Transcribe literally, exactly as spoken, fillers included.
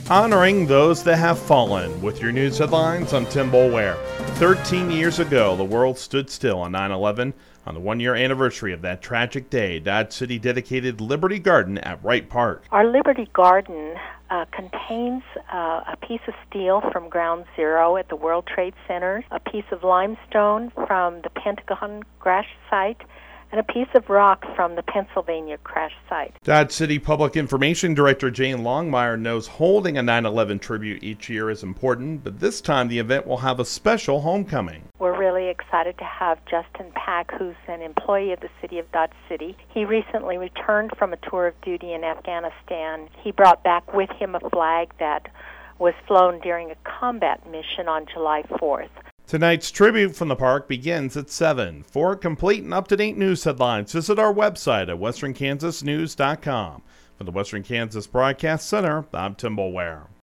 Honoring those that have fallen. With your news headlines, I'm Tim Boulware. Thirteen years ago, the world stood still on nine eleven. On the one-year anniversary of that tragic day, Dodge City dedicated Liberty Garden at Wright Park. Our Liberty Garden uh, contains uh, a piece of steel from Ground Zero at the World Trade Center, a piece of limestone from the Pentagon crash site, and a piece of rock from the Pennsylvania crash site. Dodge City Public Information Director Jane Longmire knows holding a nine eleven tribute each year is important, but this time the event will have a special homecoming. We're really excited to have Justin Pack, who's an employee of the city of Dodge City. He recently returned from a tour of duty in Afghanistan. He brought back with him a flag that was flown during a combat mission on July fourth. Tonight's tribute from the park begins at seven. For complete and up-to-date news headlines, visit our website at western kansas news dot com. From the Western Kansas Broadcast Center, I'm Tim Boulware.